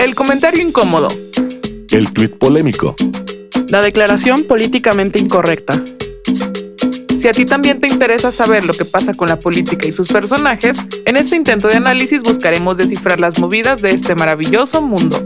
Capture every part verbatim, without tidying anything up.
El comentario incómodo. El tuit polémico. La declaración políticamente incorrecta. Si a ti también te interesa saber lo que pasa con la política y sus personajes, en este intento de análisis buscaremos descifrar las movidas de este maravilloso mundo.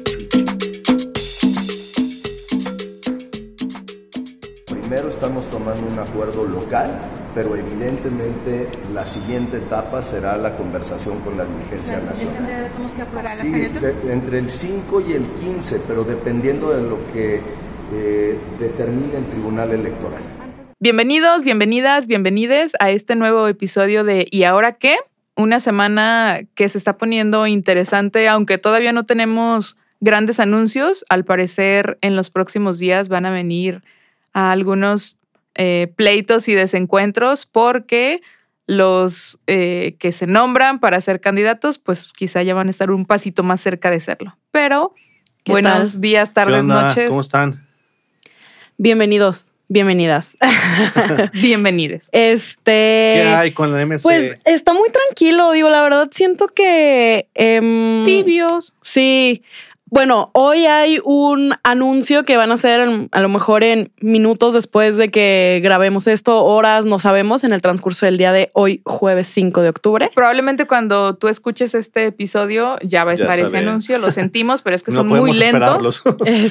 Primero estamos tomando un acuerdo local, pero evidentemente la siguiente etapa será la conversación con la dirigencia nacional. ¿Tenemos que aprobar Sí, de, entre el cinco y el quince, pero dependiendo de lo que eh, determine el Tribunal Electoral. Bienvenidos, bienvenidas, bienvenides a este nuevo episodio de ¿Y ahora qué? Una semana que se está poniendo interesante, aunque todavía no tenemos grandes anuncios. Al parecer, en los próximos días van a venir a algunos eh, pleitos y desencuentros porque los eh, que se nombran para ser candidatos, pues quizá ya van a estar un pasito más cerca de serlo. Pero buenos tal? días, tardes, noches. ¿Cómo están? Bienvenidos, bienvenidas. Bienvenides. Este. ¿Qué hay con la M C? Pues está muy tranquilo, digo, la verdad siento que... Eh, Tibios. Sí. Bueno, hoy hay un anuncio que van a hacer a lo mejor en minutos después de que grabemos esto, horas, no sabemos, en el transcurso del día de hoy, jueves cinco de octubre. Probablemente cuando tú escuches este episodio ya va a Ya estar sabe. ese anuncio, lo sentimos, pero es que No son muy podemos lentos. esperarlos.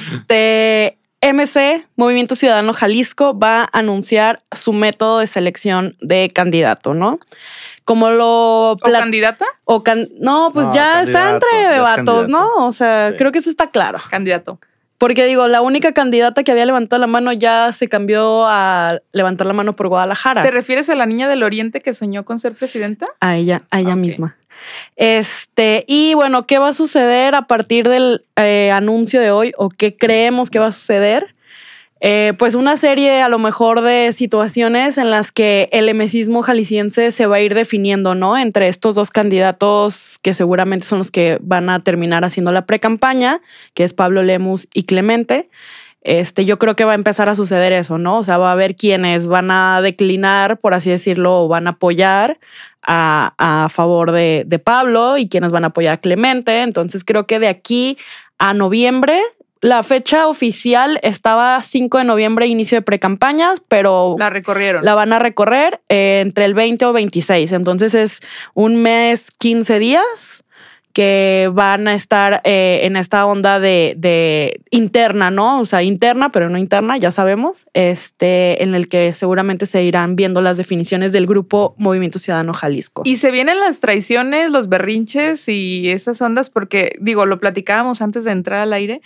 Este M C, Movimiento Ciudadano Jalisco, va a anunciar su método de selección de candidato, ¿no? Como lo... ¿O plat- candidata? o can- no, pues No, ya está candidato, entre ya es vatos, ¿no? candidato. O sea, Sí. creo que eso está claro. Candidato. Porque digo, la única candidata que había levantado la mano ya se cambió a levantar la mano por Guadalajara. ¿Te refieres a la niña del Oriente que soñó con ser presidenta? A ella, a ella Ok. misma. Este, y bueno, ¿qué va a suceder a partir del eh, anuncio de hoy? ¿O qué creemos que va a suceder? Eh, pues una serie a lo mejor de situaciones en las que el emesismo jalisciense se va a ir definiendo, ¿no? Entre estos dos candidatos que seguramente son los que van a terminar haciendo la precampaña, que es Pablo Lemus y Clemente. Este, yo creo que va a empezar a suceder eso, ¿no? O sea, va a haber quienes van a declinar, por así decirlo, o van a apoyar a, a favor de, de Pablo y quienes van a apoyar a Clemente. Entonces creo que de aquí a noviembre, la fecha oficial estaba cinco de noviembre, inicio de precampañas, pero La recorrieron. la van a recorrer eh, entre el veinte o veintiséis. Entonces es un mes, quince días que van a estar eh, en esta onda de, de interna, ¿no? O sea, interna, pero no interna, ya sabemos, este, en el que seguramente se irán viendo las definiciones del grupo Movimiento Ciudadano Jalisco. Y se vienen las traiciones, los berrinches y esas ondas, porque, digo, lo platicábamos antes de entrar al aire,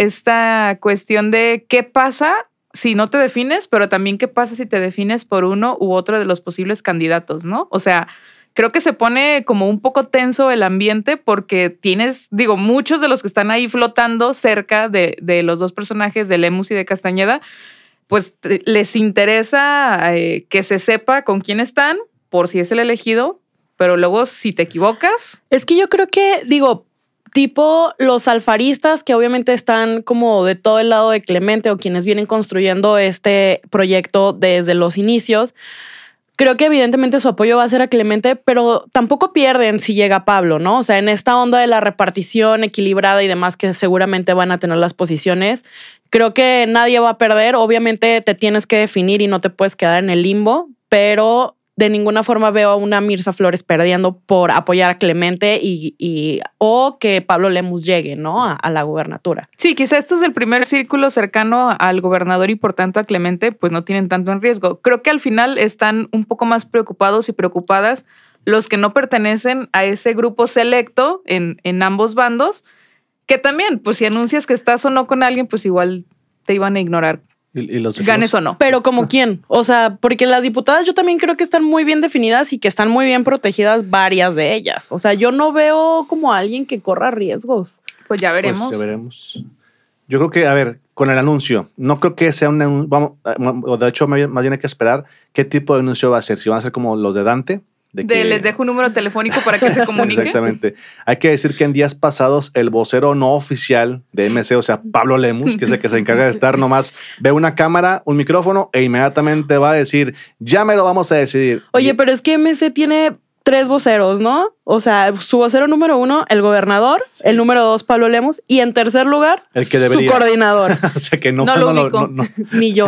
esta cuestión de qué pasa si no te defines, pero también qué pasa si te defines por uno u otro de los posibles candidatos, ¿no? O sea, creo que se pone como un poco tenso el ambiente porque tienes, digo, muchos de los que están ahí flotando cerca de, de los dos personajes de Lemus y de Castañeda, pues te- les interesa eh, que se sepa con quién están por si es el elegido, pero luego si te equivocas, Es que yo creo que, digo, tipo los alfaristas que obviamente están como de todo el lado de Clemente o quienes vienen construyendo este proyecto desde los inicios, creo que evidentemente su apoyo va a ser a Clemente, pero tampoco pierden si llega Pablo, ¿no? O sea, en esta onda de la repartición equilibrada y demás que seguramente van a tener las posiciones, creo que nadie va a perder. Obviamente te tienes que definir y no te puedes quedar en el limbo, pero de ninguna forma veo a una Mirza Flores perdiendo por apoyar a Clemente y, y o que Pablo Lemus llegue, ¿no? A, a la gubernatura. sí, quizá esto es el primer círculo cercano al gobernador y por tanto a Clemente, pues no tienen tanto en riesgo. Creo que al final están un poco más preocupados y preocupadas los que no pertenecen a ese grupo selecto en, en ambos bandos, que también, pues si anuncias que estás o no con alguien, pues igual te iban a ignorar, ¿Y, y los ganes o no. Pero como quién, o sea, porque las diputadas yo también creo que están muy bien definidas y que están muy bien protegidas varias de ellas. O sea, yo no veo como a alguien que corra riesgos. Pues ya Pues veremos. ya veremos. Yo creo que, a ver, con el anuncio, no creo que sea un anun- vamos, o de hecho más bien más bien hay que esperar qué tipo de anuncio va a ser. Si van a ser como los de Dante, de De, que- les dejo un número telefónico para que se comunique. Exactamente. Hay que decir que en días pasados el vocero no oficial de M C, o sea, Pablo Lemus, que es el que se encarga de estar nomás, ve una cámara, un micrófono e inmediatamente va a decir, ya me lo vamos a decidir. Oye, Y- pero es que M C tiene tres voceros, ¿no? O sea, su vocero número uno, el gobernador, sí. El número dos, Pablo Lemus, y en tercer lugar, el que debería. Su coordinador. O sea, que no, no, no lo ubico. No, no, no. Ni yo.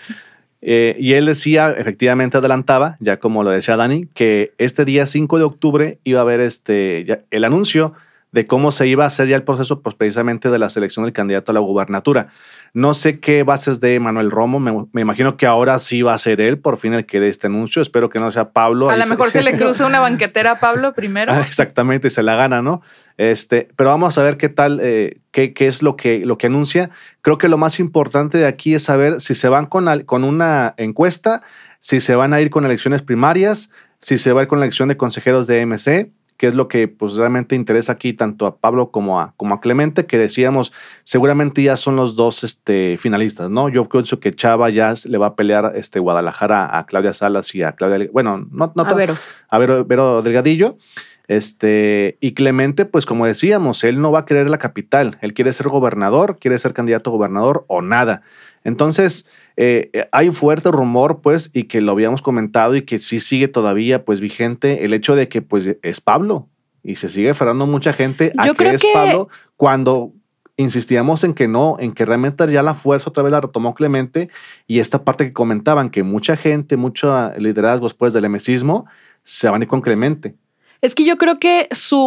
Eh, y él decía, efectivamente adelantaba, ya como lo decía Dani, que este día cinco de octubre iba a haber este, ya, el anuncio de cómo se iba a hacer ya el proceso, pues precisamente de la selección del candidato a la gubernatura. No sé qué bases de Manuel Romo, me, me imagino que ahora sí va a ser él, por fin el que dé este anuncio, espero que no sea Pablo. A lo mejor se, se le cruza una banquetera a Pablo primero. Ah, exactamente, y se la gana, ¿no? Este, pero vamos a ver qué tal, eh, qué, qué es lo que, lo que anuncia. Creo que lo más importante de aquí es saber si se van con, con una encuesta, si se van a ir con elecciones primarias, si se va a ir con la elección de consejeros de M C, que es lo que pues realmente interesa aquí tanto a Pablo como a, como a Clemente, que decíamos, seguramente ya son los dos este, finalistas, ¿no? Yo pienso que Chava ya le va a pelear este, Guadalajara a Claudia Salas y a Claudia, bueno, no, no a Vero. A Vero, Vero Delgadillo. Este, y Clemente, pues como decíamos, él no va a querer la capital, él quiere ser gobernador, quiere ser candidato a gobernador o nada. Entonces, eh, hay un fuerte rumor, pues, y que lo habíamos comentado y que sí sigue todavía, pues, vigente el hecho de que, pues, es Pablo y se sigue aferrando mucha gente a Yo que creo es que... Pablo cuando insistíamos en que no, en que realmente ya la fuerza otra vez la retomó Clemente y esta parte que comentaban que mucha gente, muchos liderazgos, pues, del emesismo se van a ir con Clemente. Es que yo creo que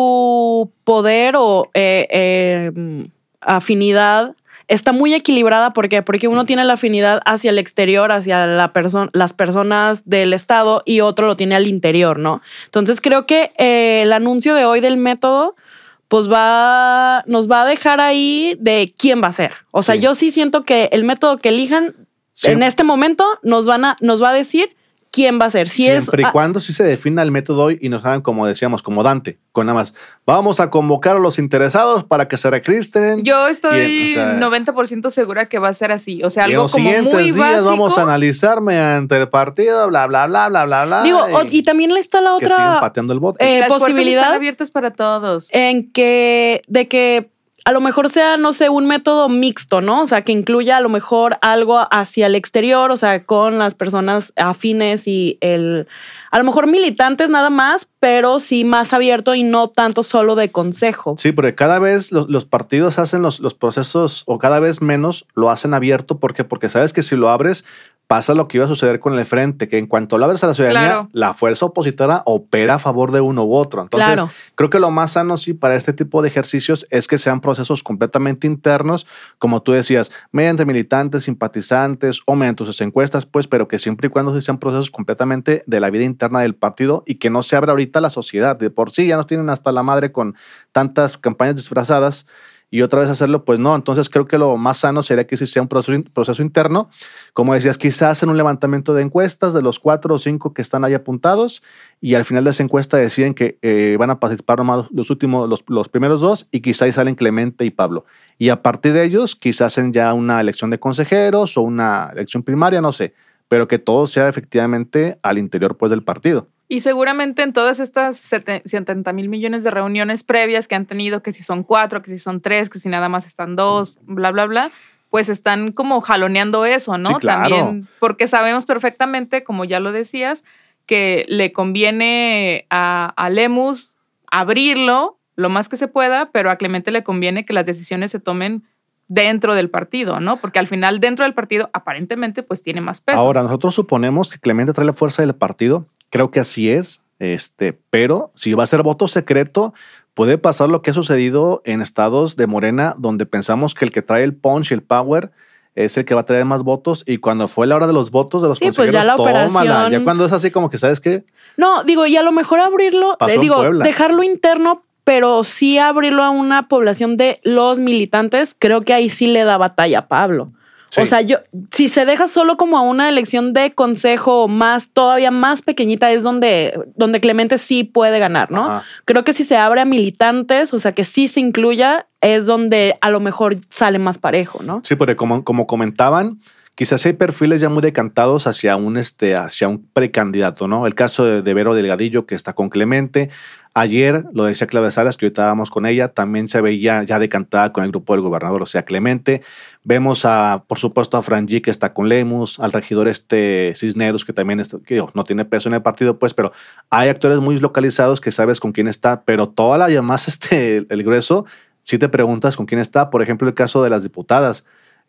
su poder o eh, eh, afinidad está muy equilibrada. ¿Por qué? Porque uno tiene la afinidad hacia el exterior, hacia la perso- las personas del Estado y otro lo tiene al interior, ¿no? Entonces creo que eh, el anuncio de hoy del método pues va, nos va a dejar ahí de quién va a ser. O sea, sí. Yo sí siento que el método que elijan sí. En este momento nos, van a, nos va a decir quién va a ser. Si Siempre es, y cuando sí se defina el método hoy y nos hagan, como decíamos, como Dante, con nada más, vamos a convocar a los interesados para que se registren. Yo estoy y, o sea, noventa por ciento segura que va a ser así. O sea, algo en los como siguientes muy días básico. Vamos a analizar analizar mediante el partido, bla, bla, bla, bla, bla, bla. Digo, y, y también está la otra que sigan pateando el bote. Eh, Las posibilidad están abiertas para todos. En que, de que a lo mejor sea, no sé, un método mixto, ¿no? O sea, que incluya a lo mejor algo hacia el exterior, o sea, con las personas afines y el, a lo mejor militantes nada más, pero sí más abierto y no tanto solo de consejo. Sí, porque cada vez los, los partidos hacen los, los procesos, o cada vez menos lo hacen abierto. ¿Por qué? Porque sabes que si lo abres, pasa lo que iba a suceder con el frente, que en cuanto lo abres a la ciudadanía, claro, la fuerza opositora opera a favor de uno u otro. Entonces, claro, creo que lo más sano sí para este tipo de ejercicios es que sean procesos completamente internos, como tú decías, mediante militantes, simpatizantes o mediante sus encuestas, pues, pero que siempre y cuando sean procesos completamente de la vida interna del partido y que no se abra ahorita a la sociedad. De por sí ya nos tienen hasta la madre con tantas campañas disfrazadas, y otra vez hacerlo, pues no. Entonces creo que lo más sano sería que sí sea un proceso, proceso interno. Como decías, quizás en un levantamiento de encuestas de los cuatro o cinco que están ahí apuntados y al final de esa encuesta deciden que eh, van a participar nomás los últimos, los, los primeros dos y quizás ahí salen Clemente y Pablo. Y a partir de ellos quizás hacen ya una elección de consejeros o una elección primaria, no sé, pero que todo sea efectivamente al interior pues del partido. Y seguramente en todas estas setenta mil millones de reuniones previas que han tenido, que si son cuatro, que si son tres, que si nada más están dos, bla, bla, bla, pues están como jaloneando eso, ¿no? Sí, claro. También, porque sabemos perfectamente, como ya lo decías, que le conviene a, a Lemus abrirlo lo más que se pueda, pero a Clemente le conviene que las decisiones se tomen dentro del partido, ¿no? Porque al final dentro del partido aparentemente pues tiene más peso. Ahora, nosotros suponemos que Clemente trae la fuerza del partido. Creo que así es, este, pero si va a ser voto secreto, puede pasar lo que ha sucedido en estados de Morena, donde pensamos que el que trae el punch y el power es el que va a traer más votos, y cuando fue la hora de los votos de los sí, consejeros, pues ya la tómala. operación... Ya cuando es así como que, ¿sabes qué? No, digo, y a lo mejor abrirlo, eh, digo, dejarlo interno, pero sí abrirlo a una población de los militantes, creo que ahí sí le da batalla a Pablo. Sí. O sea, yo, si se deja solo como a una elección de consejo más, todavía más pequeñita, es donde, donde Clemente sí puede ganar, ¿no? Ajá. Creo que si se abre a militantes, o sea, que sí se incluya, es donde a lo mejor sale más parejo, ¿no? Sí, porque como, como comentaban, quizás hay perfiles ya muy decantados hacia un, este, hacia un precandidato, ¿no? El caso de, de Vero Delgadillo, que está con Clemente. Ayer, lo decía Claudia Salas, que ahorita vamos con ella, también se veía ya decantada con el grupo del gobernador, o sea, Clemente. Vemos, a, por supuesto, a Franji, que está con Lemus, al regidor este Cisneros, que también está, que no tiene peso en el partido, pues, pero hay actores muy localizados que sabes con quién está, pero toda la demás, este, el, el grueso, si te preguntas con quién está. Por ejemplo, el caso de las diputadas.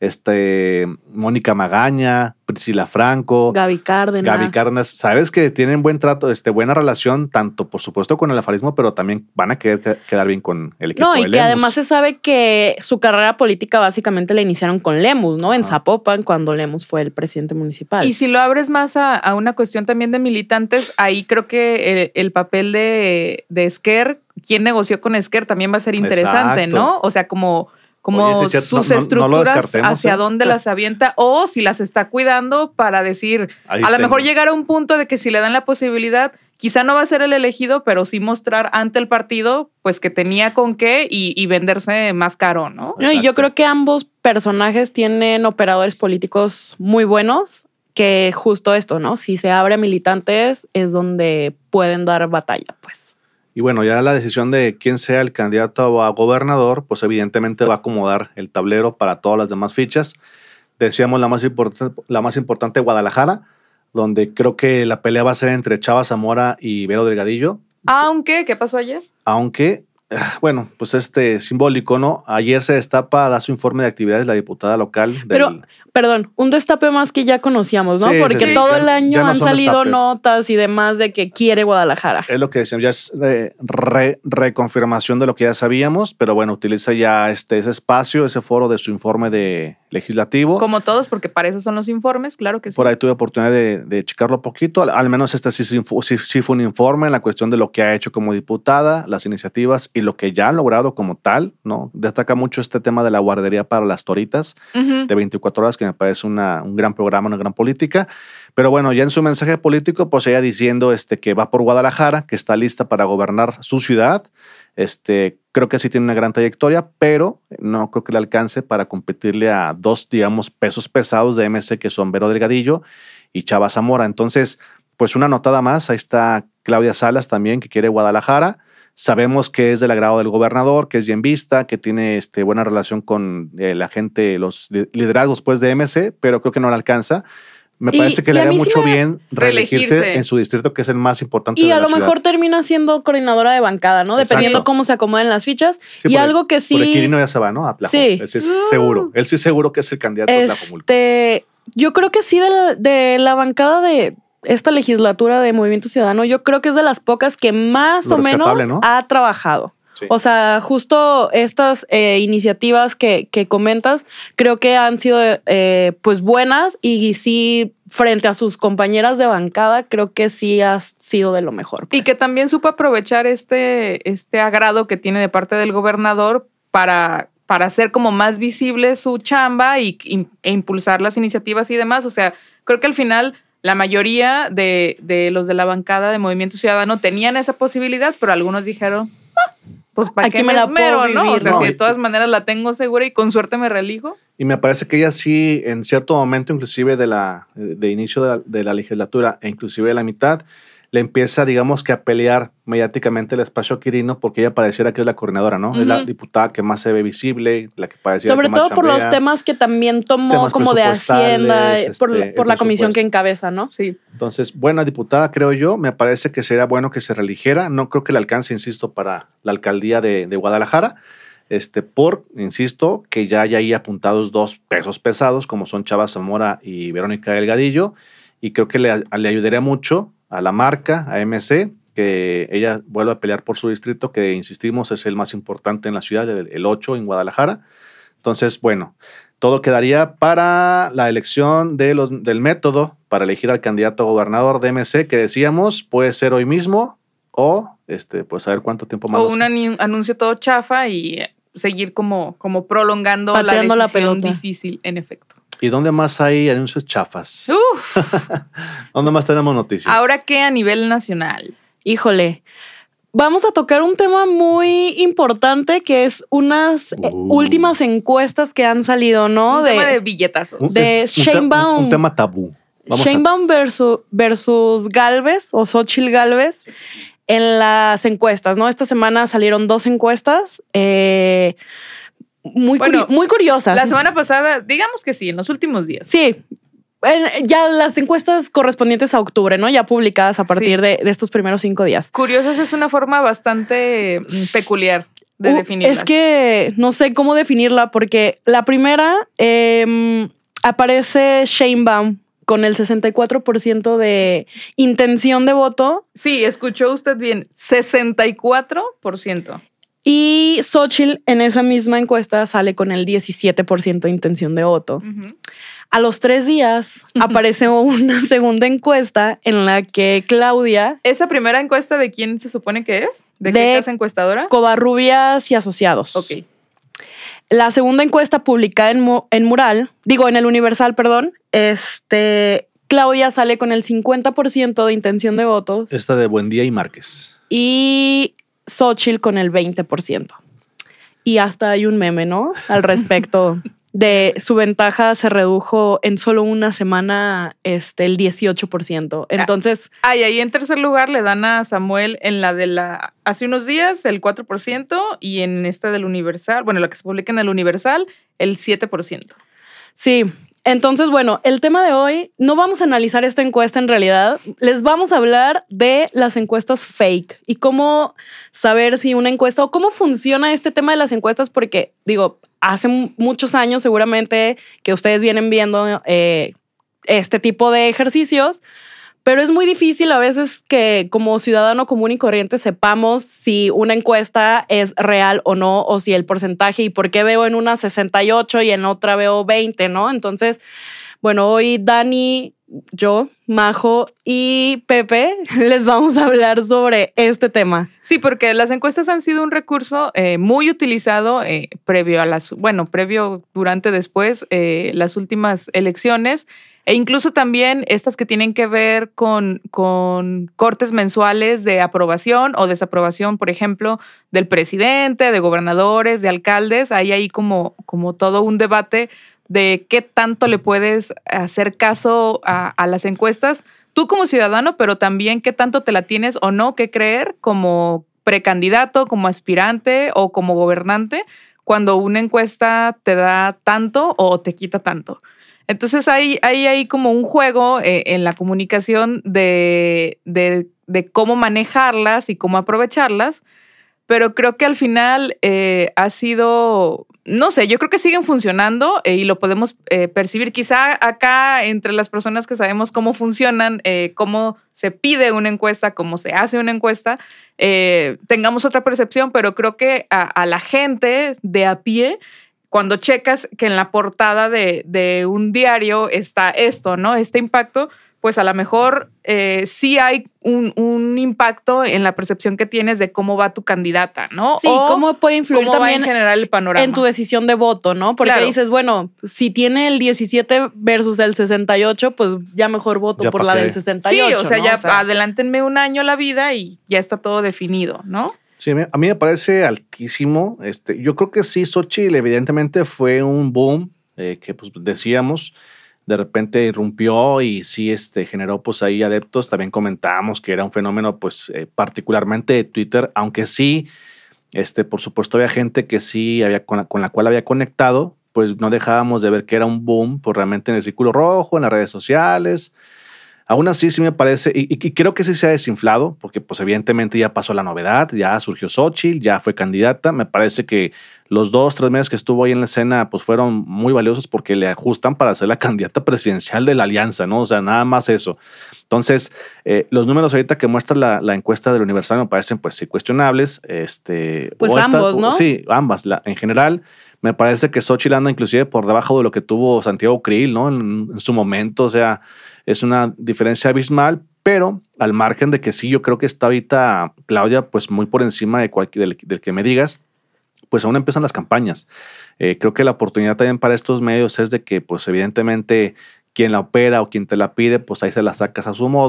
Este, Mónica Magaña, Priscila Franco, Gaby Cárdenas. Gaby Cárdenas, sabes que tienen buen trato, este, buena relación, tanto por supuesto con el afarismo, pero también van a querer quedar bien con el equipo. No, y de que Lemus. además se sabe que su carrera política básicamente la iniciaron con Lemus, ¿no? En ah. Zapopan, cuando Lemus fue el presidente municipal. Y si lo abres más a, a una cuestión también de militantes, ahí creo que el, el papel de, de Esquer, quién negoció con Esquer, también va a ser interesante, Exacto. ¿no? O sea, como... como Oye, sí, sus no, estructuras no, no hacia ¿eh? dónde las avienta o si las está cuidando para decir, Ahí a lo mejor llegar a un punto de que si le dan la posibilidad, quizá no va a ser el elegido, pero sí mostrar ante el partido pues que tenía con qué y, y venderse más caro, ¿no? No, y yo creo que ambos personajes tienen operadores políticos muy buenos, que justo esto, ¿no? Si se abre a militantes es donde pueden dar batalla, pues. Y bueno, ya la decisión de quién sea el candidato a gobernador, pues evidentemente va a acomodar el tablero para todas las demás fichas. Decíamos la más importante, la más importante, Guadalajara, donde creo que la pelea va a ser entre Chava Zamora y Vero Delgadillo. Aunque, ¿qué pasó ayer? Aunque, bueno, pues este simbólico, ¿no? Ayer se destapa, da su informe de actividades la diputada local. Del... Pero, perdón, un destape más que ya conocíamos, ¿no? Sí, Porque sí, todo ya, el año no han salido destapes. notas y demás de que quiere Guadalajara. Es lo que decíamos, ya es re, re, reconfirmación de lo que ya sabíamos, pero bueno, utiliza ya este, ese espacio, ese foro de su informe de legislativo. Como todos, porque para eso son los informes, claro que sí. Por ahí tuve oportunidad de, de checarlo poquito, al, al menos este sí, sí, sí fue un informe en la cuestión de lo que ha hecho como diputada, las iniciativas y lo que ya han logrado como tal, ¿no? Destaca mucho este tema de la guardería para las toritas uh-huh. de veinticuatro horas, que me parece una, un gran programa, una gran política. Pero bueno, ya en su mensaje político, pues ella diciendo este, que va por Guadalajara, que está lista para gobernar su ciudad. Este, creo que sí tiene una gran trayectoria, pero no creo que le alcance para competirle a dos, digamos, pesos pesados de M C, que son Vero Delgadillo y Chava Zamora. Entonces, pues una notada más. Ahí está Claudia Salas también, que quiere Guadalajara. Sabemos que es del agrado del gobernador, que es bien vista, que tiene este, buena relación con eh, la gente, los liderazgos pues, de M C, pero creo que no le alcanza. Me y, parece que le haría mucho sí bien reelegirse en su distrito, que es el más importante y de la ciudad. Y a lo mejor ciudad. termina siendo coordinadora de bancada, ¿no? Exacto. Dependiendo cómo se acomoden las fichas. Sí, y algo el, que sí... Por el Quirino ya se va, ¿no? A Tlajomulco. Sí. Él sí es seguro. Él sí seguro que es el candidato este, a Tlajomulco. Yo creo que sí de la, de la bancada de esta legislatura de Movimiento Ciudadano, yo creo que es de las pocas que más Lo o menos ¿no? ha trabajado. Sí. O sea, justo estas eh, iniciativas que, que comentas, creo que han sido eh, pues buenas y sí, frente a sus compañeras de bancada, creo que sí ha sido de lo mejor. Pues. Y que también supo aprovechar este, este agrado que tiene de parte del gobernador para, para hacer como más visible su chamba y, y, e impulsar las iniciativas y demás. O sea, creo que al final la mayoría de, de los de la bancada de Movimiento Ciudadano tenían esa posibilidad, pero algunos dijeron... Ah, pues para qué me la esmero, ¿no? Vivir, o sea, ¿no? Si de todas maneras la tengo segura y con suerte me reelijo. Y me parece que ella sí, en cierto momento, inclusive de la de inicio de la, de la legislatura e inclusive de la mitad, le empieza, digamos, que a pelear mediáticamente el espacio a Quirino, porque ella pareciera que es la coordinadora, ¿no? Uh-huh. Es la diputada que más se ve visible, la que pareciera Sobre que más todo por chambea, los temas que también tomó como de Hacienda, este, por, por la comisión que encabeza, ¿no? Sí. Entonces, buena diputada, creo yo. Me parece que sería bueno que se reeligiera. No creo que le alcance, insisto, para la alcaldía de, de Guadalajara. Este, por, insisto, que ya hay ahí apuntados dos pesos pesados, como son Chava Zamora y Verónica Delgadillo, y creo que le, le ayudaría mucho a la marca, a M C, que ella vuelva a pelear por su distrito, que insistimos es el más importante en la ciudad, el, el ocho en Guadalajara. Entonces, bueno, todo quedaría para la elección de los, del método para elegir al candidato a gobernador de M C, que decíamos puede ser hoy mismo o este, pues a ver cuánto tiempo más. O un anuncio todo chafa y seguir como, como prolongando Pateando la decisión la difícil, en efecto. ¿Y dónde más hay anuncios chafas? Uf. ¿Dónde más tenemos noticias? ¿Ahora qué a nivel nacional? Híjole, vamos a tocar un tema muy importante que es unas uh. últimas encuestas que han salido, ¿no? Un de, tema de billetazos. De es Sheinbaum. Un, un, un tema tabú. Sheinbaum a... versus, versus Gálvez o Xóchitl Gálvez en las encuestas, ¿no? Esta semana salieron dos encuestas eh, muy, bueno, curi- muy curiosas. La semana pasada, digamos que sí, en los últimos días. Sí. Ya las encuestas correspondientes a octubre, ¿no? Ya publicadas a partir sí. de, de estos primeros cinco días. Curiosas es una forma bastante peculiar de uh, definirlas. Es que no sé cómo definirla porque la primera eh, aparece Sheinbaum con el sesenta y cuatro por ciento de intención de voto. Sí, escuchó usted bien, sesenta y cuatro por ciento. Y Xóchitl en esa misma encuesta sale con el diecisiete por ciento de intención de voto. Uh-huh. A los tres días uh-huh. aparece una segunda encuesta en la que Claudia... ¿Esa primera encuesta de quién se supone que es? ¿De, de qué casa encuestadora? Covarrubias y Asociados. Ok. La segunda encuesta publicada en, en Mural, digo, en el Universal, perdón, este, Claudia sale con el cincuenta por ciento de intención de votos. Esta de Buendía y Márquez. Y Xóchitl con el veinte por ciento. Y hasta hay un meme, ¿no? Al respecto de su ventaja se redujo en solo una semana este, el dieciocho por ciento. Entonces... Ah, y ahí en tercer lugar le dan a Samuel en la de la... Hace unos días el cuatro por ciento y en esta del Universal, bueno, la que se publica en el Universal, el siete por ciento. Sí. Entonces, bueno, el tema de hoy, no vamos a analizar esta encuesta en realidad, les vamos a hablar de las encuestas fake y cómo saber si una encuesta o cómo funciona este tema de las encuestas, porque digo, hace muchos años seguramente que ustedes vienen viendo eh, este tipo de ejercicios, pero es muy difícil a veces que como ciudadano común y corriente sepamos si una encuesta es real o no, o si el porcentaje y por qué veo en una sesenta y ocho y en otra veo veinte, ¿no? Entonces, bueno, hoy Dani, yo, Majo y Pepe les vamos a hablar sobre este tema. Sí, porque las encuestas han sido un recurso eh, muy utilizado eh, previo a las, bueno, previo, durante, después, eh, las últimas elecciones. E incluso también estas que tienen que ver con, con cortes mensuales de aprobación o desaprobación, por ejemplo, del presidente, de gobernadores, de alcaldes. Hay ahí como, como todo un debate de qué tanto le puedes hacer caso a, a las encuestas, tú como ciudadano, pero también qué tanto te la tienes o no que creer como precandidato, como aspirante o como gobernante, cuando una encuesta te da tanto o te quita tanto. Entonces hay, hay, hay como un juego eh, en la comunicación de, de, de cómo manejarlas y cómo aprovecharlas, pero creo que al final eh, ha sido, no sé, yo creo que siguen funcionando eh, y lo podemos eh, percibir. Quizá acá entre las personas que sabemos cómo funcionan, eh, cómo se pide una encuesta, cómo se hace una encuesta, eh, tengamos otra percepción, pero creo que a, a la gente de a pie, cuando checas que en la portada de, de un diario está esto, ¿no? Este impacto, pues a lo mejor eh, sí hay un, un impacto en la percepción que tienes de cómo va tu candidata, ¿no? Sí, o cómo puede influir cómo también va en general el panorama. En tu decisión de voto, ¿no? Porque claro, dices, bueno, si tiene el diecisiete versus el sesenta y ocho, pues ya mejor voto ya por la qué. Del sesenta y ocho. Sí, o sea, ¿no? ya o sea, adelántenme un año la vida y ya está todo definido, ¿no? Sí, a mí me parece altísimo. Este, yo creo que sí, Xóchitl evidentemente fue un boom eh, que pues decíamos, de repente irrumpió y sí este, generó pues ahí adeptos. También comentábamos que era un fenómeno pues eh, particularmente de Twitter, aunque sí, este, por supuesto había gente que sí había con la, con la cual había conectado, pues no dejábamos de ver que era un boom pues realmente en el círculo rojo, en las redes sociales. Aún así sí me parece, y, y creo que sí se ha desinflado, porque pues evidentemente ya pasó la novedad, ya surgió Xóchitl, ya fue candidata. Me parece que los dos, tres meses que estuvo ahí en la escena pues fueron muy valiosos porque le ajustan para ser la candidata presidencial de la alianza, ¿no? O sea, nada más eso. Entonces, eh, los números ahorita que muestra la, la encuesta del Universal me parecen pues sí cuestionables. Este, pues ambos, esta, ¿no? Sí, ambas. La, en general, me parece que Xóchitl anda inclusive por debajo de lo que tuvo Santiago Krill, ¿no? En, en su momento, o sea, es una diferencia abismal, pero al margen de que sí, yo creo que está ahorita Claudia pues muy por encima de cualquier, del, del que me digas, pues aún empiezan las campañas. Eh, creo que la oportunidad también para estos medios es de que pues evidentemente quien la opera o quien te la pide, pues ahí se la sacas a su modo,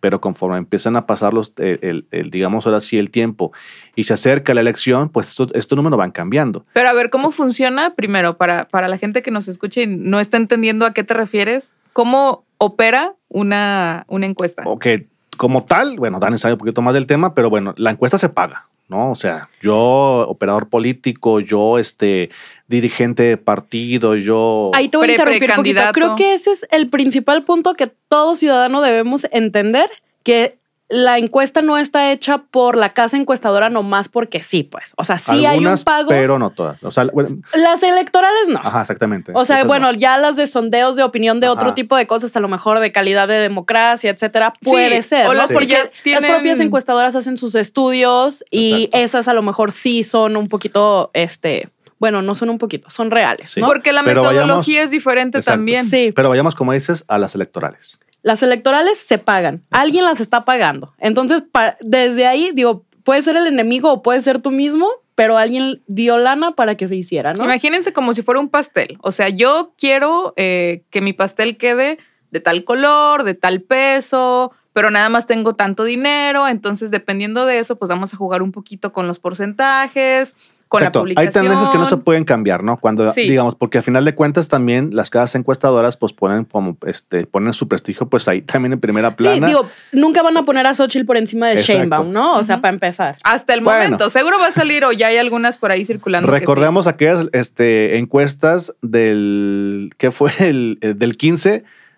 pero conforme empiezan a pasar los, el, el, el, digamos ahora sí, el tiempo y se acerca la elección, pues estos, estos números van cambiando. Pero a ver, ¿cómo funciona? Primero, para, para la gente que nos escuche y no está entendiendo a qué te refieres, ¿cómo opera una, una encuesta? Ok, como tal, bueno, Dani sabe un poquito más del tema, pero bueno, la encuesta se paga, ¿no? O sea, yo, operador político, yo, este, dirigente de partido, yo... Ahí te voy a interrumpir un poquito. Creo que ese es el principal punto que todo ciudadano debemos entender, que la encuesta no está hecha por la casa encuestadora nomás porque sí, pues. O sea, sí Algunas, hay un pago. pero no todas. O sea, bueno, las electorales no. Ajá, exactamente. O sea, Esas bueno, no. Ya las de sondeos de opinión de Ajá. otro tipo de cosas, a lo mejor de calidad de democracia, etcétera, puede sí, ser. O las ¿no? Porque sí. tienen... las propias encuestadoras hacen sus estudios y Exacto. esas a lo mejor sí son un poquito, este... Bueno, no son un poquito, son reales. Sí. ¿no? Porque la pero metodología vayamos, es diferente exacto. también. Sí. Pero vayamos, como dices, a las electorales. Las electorales se pagan. Exacto. Alguien las está pagando. Entonces, pa- desde ahí, digo, puede ser el enemigo o puede ser tú mismo, pero alguien dio lana para que se hiciera, ¿no? Imagínense como si fuera un pastel. O sea, yo quiero eh, que mi pastel quede de tal color, de tal peso, pero nada más tengo tanto dinero. Entonces, dependiendo de eso, pues vamos a jugar un poquito con los porcentajes, con Exacto. la publicación. Hay tendencias que no se pueden cambiar, ¿no? Cuando, sí. digamos, porque al final de cuentas también las casas encuestadoras pues ponen como, este, ponen su prestigio pues ahí también en primera plana. Sí, digo, nunca van a poner a Xochitl por encima de Sheinbaum, ¿no? O uh-huh. sea, para empezar. Hasta el bueno. momento. Seguro va a salir o ya hay algunas por ahí circulando. Recordemos que sí. aquellas este, encuestas del, ¿qué fue? El, el del quince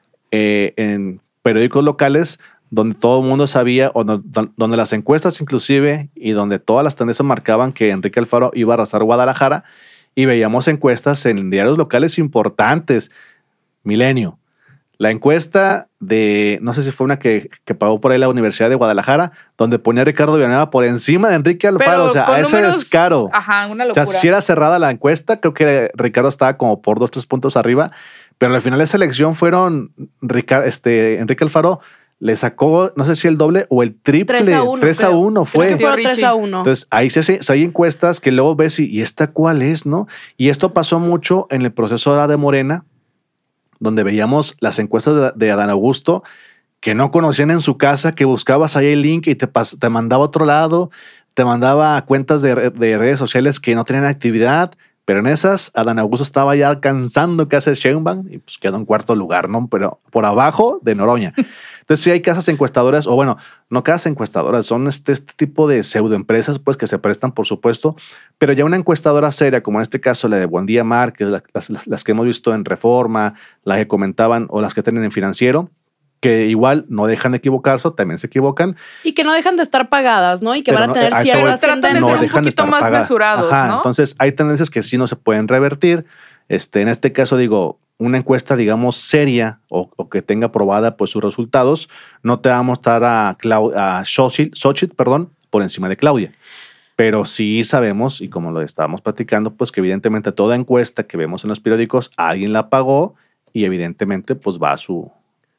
eh, en periódicos locales donde todo el mundo sabía, o no, donde las encuestas inclusive, y donde todas las tendencias marcaban que Enrique Alfaro iba a arrasar Guadalajara, y veíamos encuestas en diarios locales importantes. Milenio. La encuesta de, no sé si fue una que, que pagó por ahí la Universidad de Guadalajara, donde ponía a Ricardo Villanueva por encima de Enrique Alfaro. Pero o sea, a ese números, descaro. Ajá, una locura. O sea, si era cerrada la encuesta, creo que Ricardo estaba como por dos, tres puntos arriba, pero al final de esa elección fueron Ricardo, este, Enrique Alfaro le sacó, no sé si el doble o el triple. tres a uno. tres a uno fue. Creo que fue tres a uno. Entonces, ahí se, se hay encuestas que luego ves y, y esta cuál es, ¿no? Y esto pasó mucho en el proceso de Morena, donde veíamos las encuestas de, de Adán Augusto que no conocían en su casa, que buscabas ahí el link y te, pas, te mandaba a otro lado, te mandaba a cuentas de, de redes sociales que no tenían actividad. Pero en esas, Adán Augusto estaba ya alcanzando casas Sheinbaum y pues quedó en cuarto lugar, ¿no? Pero por abajo de Noroña. Entonces sí hay casas encuestadoras, o bueno, no casas encuestadoras, son este, este tipo de pseudoempresas pues que se prestan, por supuesto, pero ya una encuestadora seria, como en este caso la de Buendía Márquez, las, las, las que hemos visto en Reforma, las que comentaban o las que tienen en Financiero, que igual no dejan de equivocarse, también se equivocan. Y que no dejan de estar pagadas, ¿no? Y que pero van a tener no, ciertas tratan de no ser un poquito más pagadas. mesurados, Ajá, ¿no? Entonces hay tendencias que sí no se pueden revertir. Este, en este caso, digo, una encuesta, digamos, seria o, o que tenga probada pues sus resultados, no te va a mostrar a, Clau- a Xochitl, Xochitl, perdón, por encima de Claudia. Pero sí sabemos, y como lo estábamos platicando, pues que evidentemente toda encuesta que vemos en los periódicos, alguien la pagó y evidentemente pues va a su...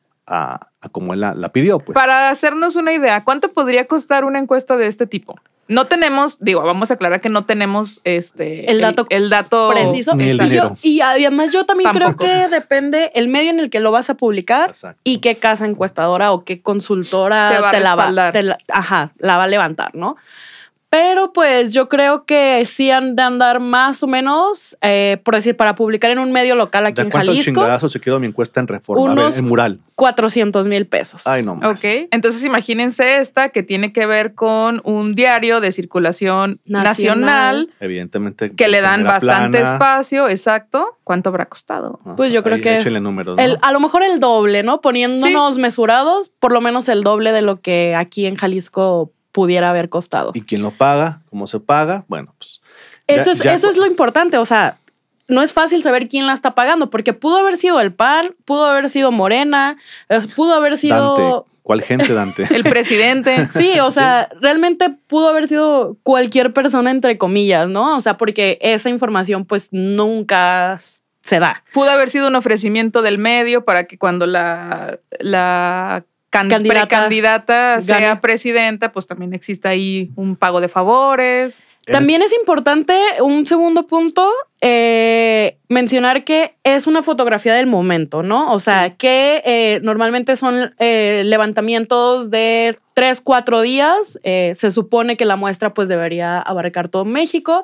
A, a como él la, la pidió. Pues. Para hacernos una idea, ¿cuánto podría costar una encuesta de este tipo? No tenemos, digo, vamos a aclarar que no tenemos este el dato, el, el dato preciso. Ni el y, yo, y además yo también Tampoco. creo que depende el medio en el que lo vas a publicar. Exacto. Y qué casa encuestadora o qué consultora te, va te, la, va, te la, ajá, la va a levantar, ¿no? Pero pues yo creo que sí han de andar más o menos, eh, por decir, para publicar en un medio local aquí en Jalisco. ¿De cuánto chingadazo se quedó mi encuesta en Reforma? Unos A ver, en mural. cuatrocientos mil pesos. Ay, no más. Ok, entonces imagínense esta que tiene que ver con un diario de circulación nacional. nacional Evidentemente. Que le dan bastante plana. espacio, exacto. ¿Cuánto habrá costado? Ah, pues yo creo ahí, que... Échenle números, ¿no? el, a lo mejor el doble, ¿no? Poniéndonos sí. mesurados, por lo menos el doble de lo que aquí en Jalisco pudiera haber costado. ¿Y quién lo paga? ¿Cómo se paga? Bueno, pues... Eso, ya, es, ya, eso es lo importante, o sea, no es fácil saber quién la está pagando, porque pudo haber sido el P A N, pudo haber sido Morena, pudo haber sido... Dante. ¿Cuál gente, Dante? El presidente. Sí, o sea, sí. realmente pudo haber sido cualquier persona, entre comillas, ¿no? O sea, porque esa información pues nunca se da. Pudo haber sido un ofrecimiento del medio para que cuando la... la can- candidata precandidata sea gane. presidenta, pues también existe ahí un pago de favores. También es importante, un segundo punto, eh, mencionar que es una fotografía del momento, ¿no? O sea, sí. que eh, normalmente son eh, levantamientos de tres, cuatro días. Eh, se supone que la muestra pues debería abarcar todo México.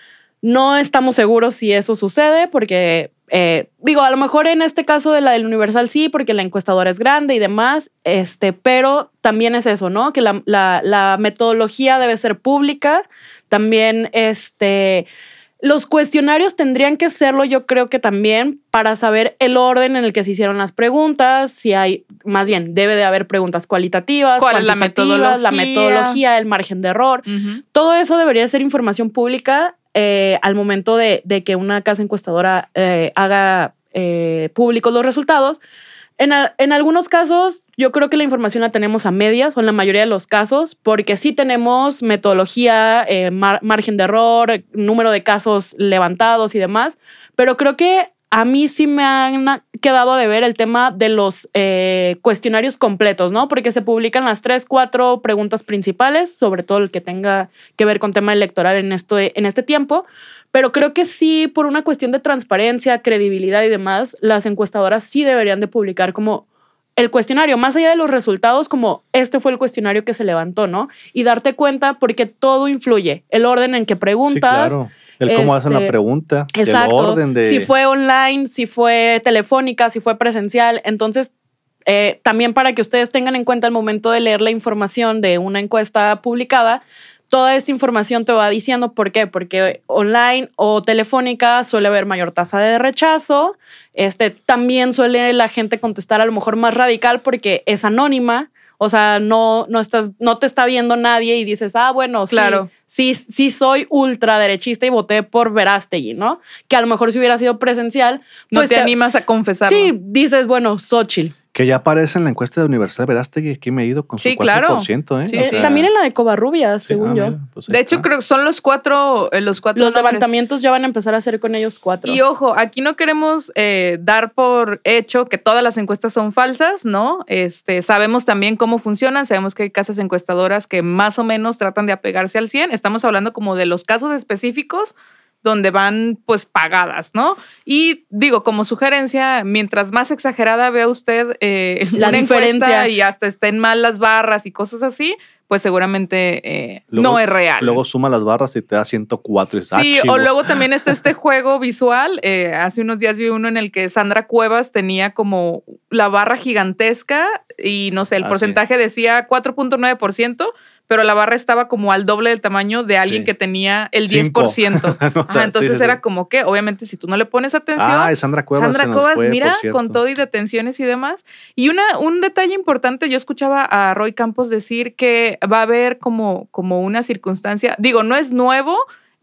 No estamos seguros si eso sucede porque, eh, digo, a lo mejor en este caso de la del Universal sí, porque la encuestadora es grande y demás, este, pero también es eso, ¿no? Que la, la, la metodología debe ser pública. También, este, los cuestionarios tendrían que serlo, yo creo que también, para saber el orden en el que se hicieron las preguntas, si hay, más bien, debe de haber preguntas cualitativas, ¿cuál es la metodología? la metodología, el margen de error. Uh-huh. Todo eso debería ser información pública eh, al momento de, de que una casa encuestadora eh, haga eh, públicos los resultados. En, a, en algunos casos, yo creo que la información la tenemos a medias, o en la mayoría de los casos, porque sí tenemos metodología, eh, mar, margen de error, número de casos levantados y demás, pero creo que a mí sí me han quedado a deber el tema de los eh, cuestionarios completos, ¿no? Porque se publican las tres, cuatro preguntas principales, sobre todo el que tenga que ver con tema electoral en, esto, en este tiempo. Pero creo que sí, por una cuestión de transparencia, credibilidad y demás, las encuestadoras sí deberían de publicar como el cuestionario, más allá de los resultados, como este fue el cuestionario que se levantó, ¿no? Y darte cuenta porque todo influye. El orden en que preguntas. Sí, claro. El cómo este, hacen la pregunta. Exacto. El orden de... Si fue online, si fue telefónica, si fue presencial. Entonces, eh, también para que ustedes tengan en cuenta al momento de leer la información de una encuesta publicada, toda esta información te va diciendo por qué. Porque online o telefónica suele haber mayor tasa de rechazo. Este, también suele la gente contestar a lo mejor más radical porque es anónima. O sea, no, no, estás, no te está viendo nadie y dices, ah, bueno, claro. sí, sí, sí soy ultraderechista y voté por Verástegui, ¿no? Que a lo mejor si hubiera sido presencial... No pues te, te animas a confesarlo. Sí, dices, bueno, Xóchitl. Que ya aparece en la encuesta de Universidad Verástegui, aquí me he ido con su sí, cuatro por ciento. Claro. ¿eh? Sí, o sí. sea, también en la de Covarrubias, sí, según ah, yo. Mira, pues de hecho, está. creo que son los cuatro... Eh, los cuatro los nombres. Levantamientos ya van a empezar a hacer con ellos cuatro. Y ojo, aquí no queremos eh, dar por hecho que todas las encuestas son falsas, ¿no? Este, sabemos también cómo funcionan, sabemos que hay casas encuestadoras que más o menos tratan de apegarse al cien. Estamos hablando como de los casos específicos donde van pues pagadas, ¿no? Y digo, como sugerencia, mientras más exagerada vea usted eh, la una diferencia y hasta estén mal las barras y cosas así, pues seguramente eh, luego, no es real. Luego suma las barras y te da ciento cuatro. Y sí, ah, o luego también está este juego visual. Eh, hace unos días vi uno en el que Sandra Cuevas tenía como la barra gigantesca y no sé, el ah, porcentaje sí. decía cuatro punto nueve por ciento, pero la barra estaba como al doble del tamaño de alguien sí. que tenía el diez por ciento. no, o sea, Ajá, entonces sí, sí, era sí. como que, obviamente, si tú no le pones atención. Ah, Sandra Cuevas. Sandra Cuevas, fue, mira, con todo y detenciones y demás. Y una, un detalle importante, yo escuchaba a Roy Campos decir que va a haber como, como una circunstancia, digo, no es nuevo.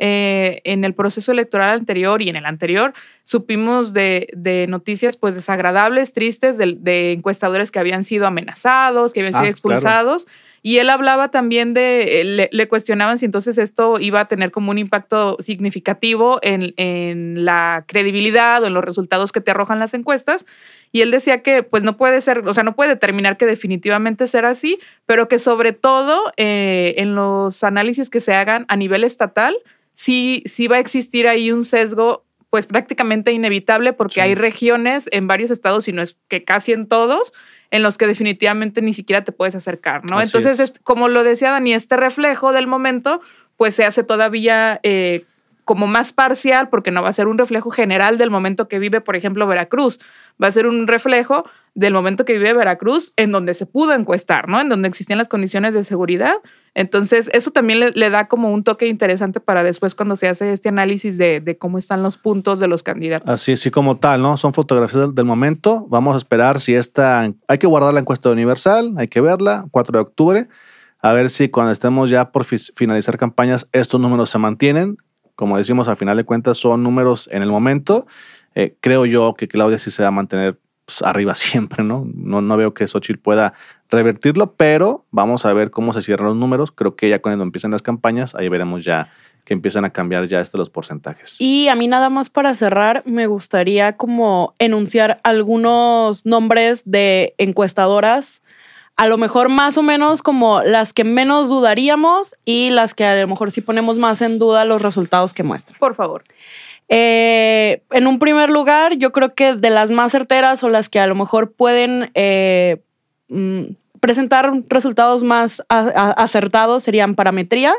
Eh, en el proceso electoral anterior y en el anterior supimos de, de noticias pues desagradables, tristes, de, de encuestadores que habían sido amenazados, que habían sido ah, expulsados. Claro. Y él hablaba también de, le, le cuestionaban si entonces esto iba a tener como un impacto significativo en, en la credibilidad o en los resultados que te arrojan las encuestas. Y él decía que pues no puede ser, o sea, no puede determinar que definitivamente será así, pero que sobre todo eh, en los análisis que se hagan a nivel estatal, sí, sí va a existir ahí un sesgo pues prácticamente inevitable porque sí. hay regiones en varios estados, si no es que casi en todos, en los que definitivamente ni siquiera te puedes acercar, ¿no? Así Entonces, es. Es, como lo decía Dani, este reflejo del momento, pues se hace todavía eh, como más parcial, porque no va a ser un reflejo general del momento que vive, por ejemplo, Veracruz. Va a ser un reflejo del momento que vive Veracruz en donde se pudo encuestar, ¿no? En donde existían las condiciones de seguridad. Entonces, eso también le, le da como un toque interesante para después cuando se hace este análisis de, de cómo están los puntos de los candidatos. Así, así como tal, ¿no? Son fotografías del, del momento. Vamos a esperar si esta... Hay que guardar la encuesta Universal, hay que verla, cuatro de octubre, a ver si cuando estemos ya por fi- finalizar campañas, estos números se mantienen. Como decimos, al final de cuentas son números en el momento. Eh, creo yo que Claudia sí se va a mantener pues, arriba siempre, ¿no? ¿no? No veo que Xóchitl pueda revertirlo, pero vamos a ver cómo se cierran los números. Creo que ya cuando empiecen las campañas, ahí veremos ya que empiezan a cambiar ya estos los porcentajes. Y a mí nada más para cerrar, me gustaría como enunciar algunos nombres de encuestadoras a lo mejor más o menos como las que menos dudaríamos y las que a lo mejor sí ponemos más en duda los resultados que muestran. Por favor. Eh, en un primer lugar, yo creo que de las más certeras o las que a lo mejor pueden eh, mm, presentar resultados más a, a, acertados serían parametría,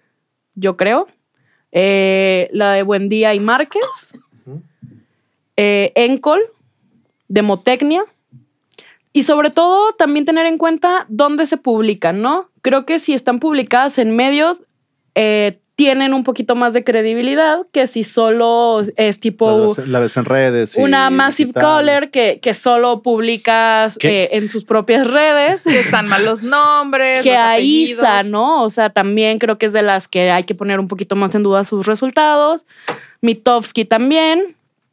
yo creo. Eh, la de Buendía y Márquez. Uh-huh. eh, Encol, Demotecnia. Y sobre todo también tener en cuenta dónde se publican, ¿no? Creo que si están publicadas en medios, eh, tienen un poquito más de credibilidad que si solo es tipo... La ves en redes. Una Massive Caller que, que solo publicas eh, en sus propias redes. Que están mal los nombres, que los a apellidos. Isa, ¿no? O sea, también creo que es de las que hay que poner un poquito más en duda sus resultados. Mitofsky también.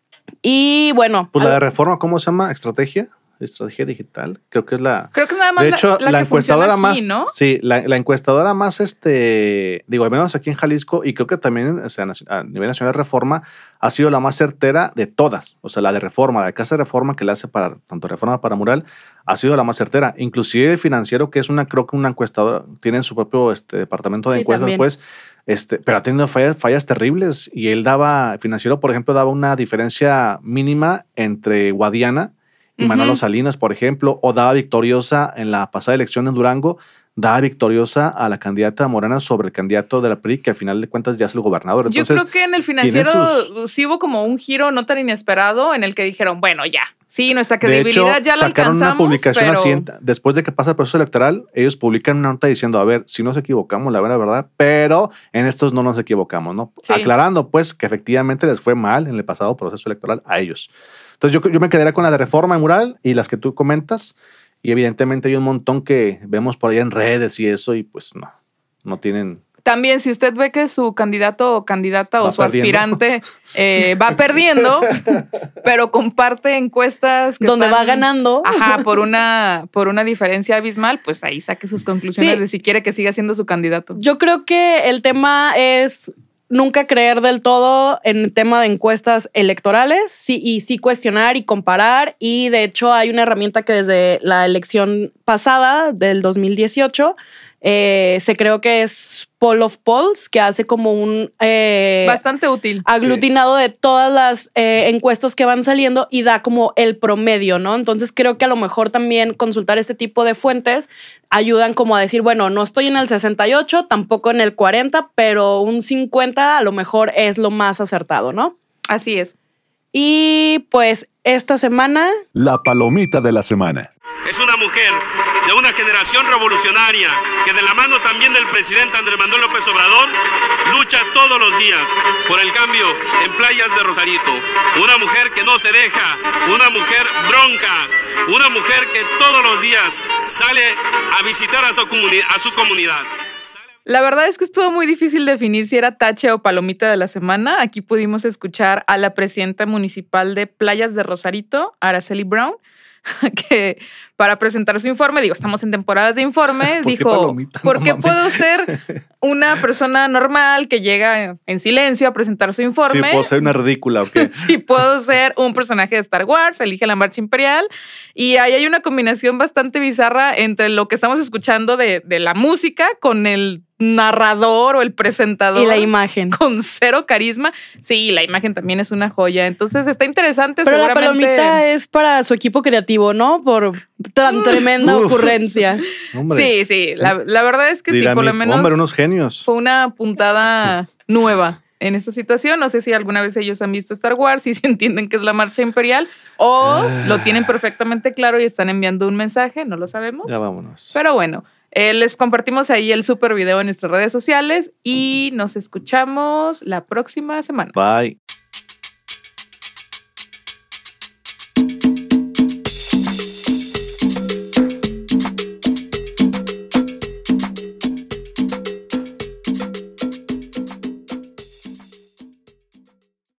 Y bueno... Pues la de Reforma, ¿cómo se llama? ¿Estrategia? Estrategia digital, creo que es la... Creo que es nada más de hecho, la, la, la que encuestadora aquí, más, ¿no? Sí, la, la encuestadora más, este, digo, al menos aquí en Jalisco, y creo que también o sea, a nivel nacional de Reforma, ha sido la más certera de todas. O sea, la de Reforma, la de Casa de Reforma que la hace para, tanto Reforma para Mural, ha sido la más certera. Inclusive el Financiero, que es una, creo que una encuestadora, tiene su propio este, departamento de sí, encuestas, también. pues, este, pero ha tenido fallas, fallas terribles. Y él daba, el Financiero, por ejemplo, daba una diferencia mínima entre Guadiana y uh-huh. Manolo Salinas, por ejemplo, o daba victoriosa en la pasada elección en Durango, daba victoriosa a la candidata Morena sobre el candidato de la P R I, que al final de cuentas ya es el gobernador. Entonces, yo creo que en el Financiero sus... sí hubo como un giro no tan inesperado en el que dijeron, bueno, ya, sí, nuestra credibilidad ya la alcanzamos. Sacaron una publicación pero... así, después de que pasa el proceso electoral, ellos publican una nota diciendo, a ver, si nos equivocamos, la verdad, verdad, pero en estos no nos equivocamos, ¿no? Sí. Aclarando, pues, que efectivamente les fue mal en el pasado proceso electoral a ellos. Entonces yo, yo me quedaría con la de Reforma y Mural y las que tú comentas. Y evidentemente hay un montón que vemos por ahí en redes y eso y pues no, no tienen... También si usted ve que su candidato o candidata o su perdiendo. aspirante eh, va perdiendo, pero comparte encuestas que donde están, va ganando, ajá, por una, por una diferencia abismal, pues ahí saque sus conclusiones sí. de si quiere que siga siendo su candidato. Yo creo que el tema es... nunca creer del todo en el tema de encuestas electorales sí, y sí cuestionar y comparar. Y de hecho hay una herramienta que desde la elección pasada del dos mil dieciocho eh, se creó que es Poll of Polls, que hace como un... Eh, bastante útil. Aglutinado sí. de todas las eh, encuestas que van saliendo y da como el promedio, ¿no? Entonces creo que a lo mejor también consultar este tipo de fuentes ayudan como a decir, bueno, no estoy en el sesenta y ocho, tampoco en el cuarenta, pero un cincuenta a lo mejor es lo más acertado, ¿no? Así es. Y pues esta semana... La palomita de la semana. Es una mujer de una generación revolucionaria que de la mano también del presidente Andrés Manuel López Obrador lucha todos los días por el cambio en Playas de Rosarito. Una mujer que no se deja, una mujer bronca, una mujer que todos los días sale a visitar a su, comuni- a su comunidad. La verdad es que estuvo muy difícil definir si era tache o palomita de la semana. Aquí pudimos escuchar a la presidenta municipal de Playas de Rosarito, Araceli Brown, que para presentar su informe, digo, estamos en temporadas de informe, ¿Por dijo, qué palomita? ¿por No qué mames. puedo ser una persona normal que llega en silencio a presentar su informe? Sí, puedo ser una ridícula, ¿o qué? Sí, puedo ser un personaje de Star Wars, elige la marcha imperial, y ahí hay una combinación bastante bizarra entre lo que estamos escuchando de, de la música con el narrador o el presentador. Y la imagen. Con cero carisma. Sí, la imagen también es una joya. Entonces está interesante. Pero seguramente... la palomita es para su equipo creativo, ¿no? Por tan tremenda Uf. ocurrencia. Hombre. Sí, sí. La, la verdad es que Dirá sí, por mi- lo menos Hombre, unos genios. fue una puntada nueva en esta situación. No sé si alguna vez ellos han visto Star Wars, si se entienden que es la marcha imperial o Ah. lo tienen perfectamente claro y están enviando un mensaje, no lo sabemos. Ya vámonos. Pero bueno, eh, les compartimos ahí el super video en nuestras redes sociales y nos escuchamos la próxima semana. Bye.